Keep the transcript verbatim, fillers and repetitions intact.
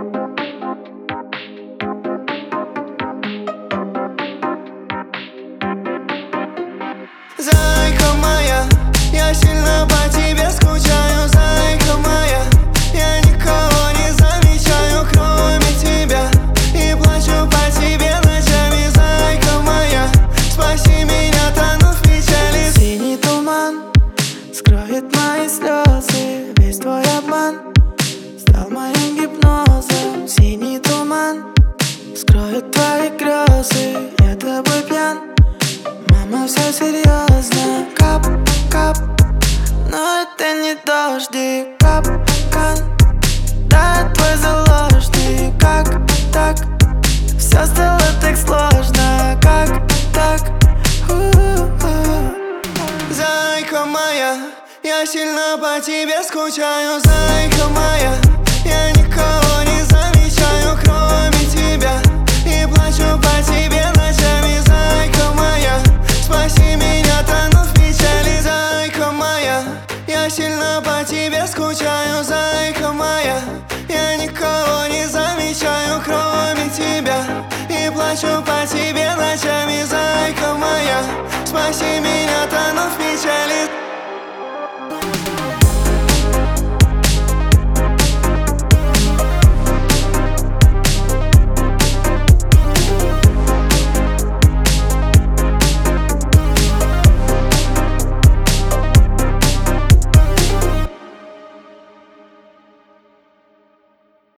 Зайка моя, я сильно по тебе скучаю. Зайка моя, я никого не замечаю, кроме тебя, и плачу по тебе ночами. Зайка моя, спаси меня, тону в печали. Синий туман скроет мои слезы, весь твой обман стал моим гипнозом. Синий туман скроет твои грезы, я тобой пьян, мама, все серьезно. Кап, кап, но это не дождик. Капкан, да, твой заложник. Как так? Все стало так сложно. Как так? У-у-у. Зайка моя, я сильно по тебе скучаю. Зайка моя, я никого не замечаю, кроме тебя, и плачу по тебе ночами. Зайка моя, спаси меня, тону в печали. Зайка моя, я сильно по тебе скучаю. Зайка моя, я никого не замечаю, кроме тебя, и плачу по тебе ночами. Зайка моя, спаси меня, тону в печали.